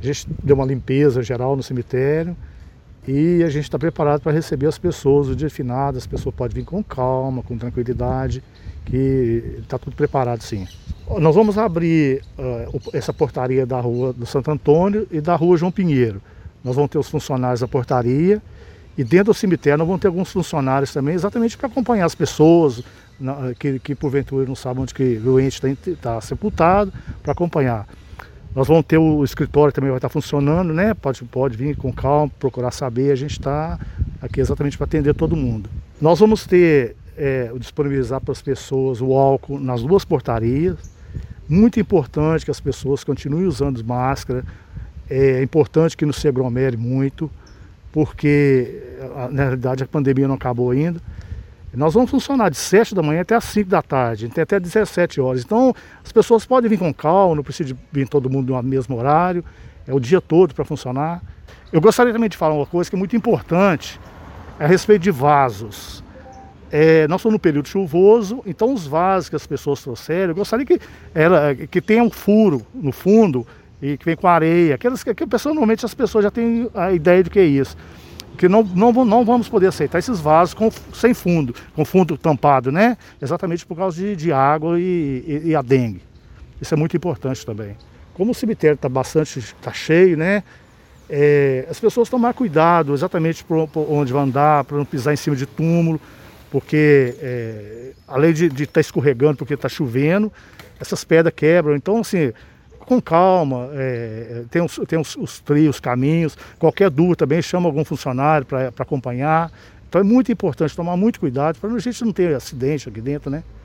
A gente deu uma limpeza geral no cemitério e a gente está preparado para receber as pessoas, o dia finado, as pessoas podem vir com calma, com tranquilidade, que está tudo preparado sim. Nós vamos abrir essa portaria da rua do Santo Antônio e da rua João Pinheiro. Nós vamos ter os funcionários da portaria e dentro do cemitério nós vamos ter alguns funcionários também, exatamente para acompanhar as pessoas que porventura não sabem onde que o ente está sepultado, para acompanhar. Nós vamos ter o escritório também vai estar funcionando, né? Pode vir com calma, procurar saber, a gente está aqui exatamente para atender todo mundo. Nós vamos ter, disponibilizar para as pessoas o álcool nas duas portarias. Muito importante que as pessoas continuem usando máscara, é importante que não se aglomere muito, porque na realidade a pandemia não acabou ainda. Nós vamos funcionar de 7 da manhã até as 5 da tarde, até 17 horas. Então as pessoas podem vir com calma, não precisa vir todo mundo no mesmo horário, é o dia todo para funcionar. Eu gostaria também de falar uma coisa que é muito importante, a respeito de vasos. Nós estamos no período chuvoso, então os vasos que as pessoas trouxeram, eu gostaria que tenha um furo no fundo e que vem com areia, que normalmente as pessoas já têm a ideia do que é isso. Que não vamos poder aceitar esses vasos sem fundo, com fundo tampado, né? Exatamente por causa de água e a dengue. Isso é muito importante também. Como o cemitério está cheio, né? As pessoas tomar cuidado exatamente por onde vão andar, para não pisar em cima de túmulo, porque além de estar escorregando porque está chovendo, essas pedras quebram. Então, assim, com calma, tem os trios, caminhos, qualquer dúvida também chama algum funcionário para acompanhar. Então é muito importante tomar muito cuidado para a gente não ter acidente aqui dentro, né?